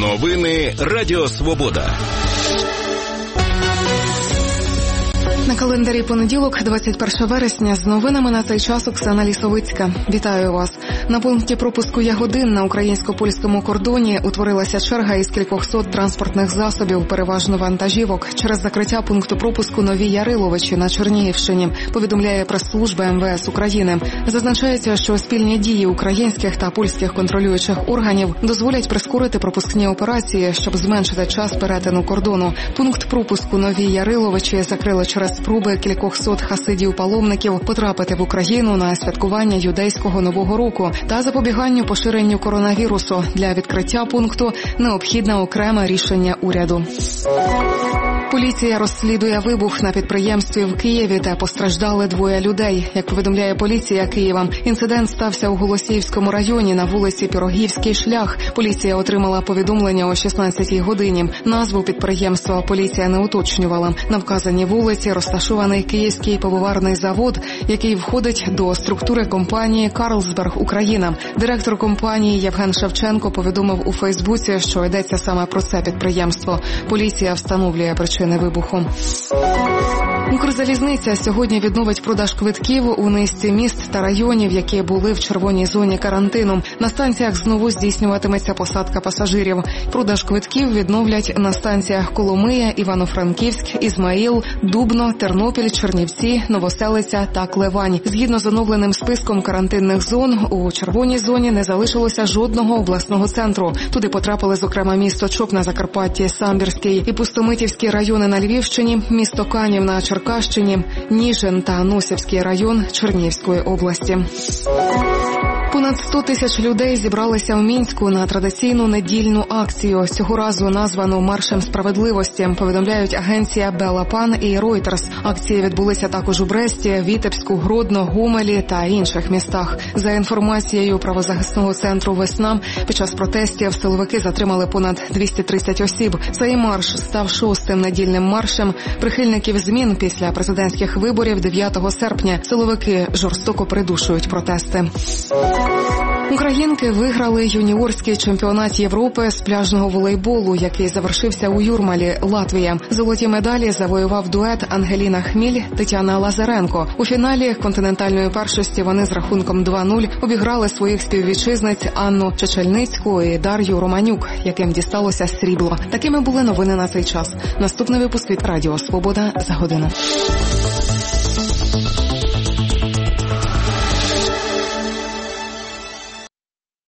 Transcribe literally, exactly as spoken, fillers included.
Новини Радіо Свобода. На календарі понеділок, двадцять перше вересня, з новинами на цей час Оксана Лісовицька. Вітаю вас. На пункті пропуску Ягодин на українсько-польському кордоні утворилася черга із кількох сот транспортних засобів, переважно вантажівок, через закриття пункту пропуску Нові Яриловичі на Чернігівщині, повідомляє прес-служба ем ве ес України. Зазначається, що спільні дії українських та польських контролюючих органів дозволять прискорити пропускні операції, щоб зменшити час перетину кордону. Пункт пропуску Нові Яриловичі закрили через спроби кількох сот хасидів-паломників потрапити в Україну на святкування юдейського Нового року та запобіганню поширенню коронавірусу. Для відкриття пункту необхідне окреме рішення уряду. Поліція розслідує вибух на підприємстві в Києві, де постраждали двоє людей. Як повідомляє поліція Києва, інцидент стався у Голосіївському районі на вулиці Пірогівський шлях. Поліція отримала повідомлення о шістнадцятій годині. Назву підприємства поліція не уточнювала. На вказаній вулиці розташований Київський пивоварний завод, який входить до структури компанії «Карлсберг Україна». Директор компанії Євген Шевченко повідомив у Фейсбуці, що йдеться саме про це підприємство. Поліція встановлює причини вибуху. Укрзалізниця сьогодні відновить продаж квитків у низці міст та районів, які були в червоній зоні карантину. На станціях знову здійснюватиметься посадка пасажирів. Продаж квитків відновлять на станціях Коломия, Івано-Франківськ, Ізмаїл, Дубно, Тернопіль, Чернівці, Новоселиця та Клевань. Згідно з оновленим списком карантинних зон, у червоній зоні не залишилося жодного обласного центру. Туди потрапили, зокрема, місто Чоп на Закарпатті, Самбірський і Пустомитівські райони на Львівщині, місто Канів на Черкащині, Ніжин та Носівський район Чернігівської області. Понад сто тисяч людей зібралися в Мінську на традиційну недільну акцію, цього разу названу «Маршем справедливості», повідомляють агенція «Белапан» і «Ройтерс». Акції відбулися також у Бресті, Вітебську, Гродно, Гомелі та інших містах. За інформацією правозахисного центру «Весна», під час протестів силовики затримали понад двісті тридцять осіб. Цей марш став шостим недільним маршем прихильників змін після президентських виборів дев'ятого серпня. Силовики жорстоко придушують протести. Українки виграли юніорський чемпіонат Європи з пляжного волейболу, який завершився у Юрмалі, Латвія. Золоті медалі завоював дует Ангеліна Хміль, Тетяна Лазаренко. У фіналі континентальної першості вони з рахунком два нуль обіграли своїх співвітчизниць Анну Чечельницьку і Дар'ю Романюк, яким дісталося срібло. Такими були новини на цей час. Наступний випуск від Радіо Свобода за годину.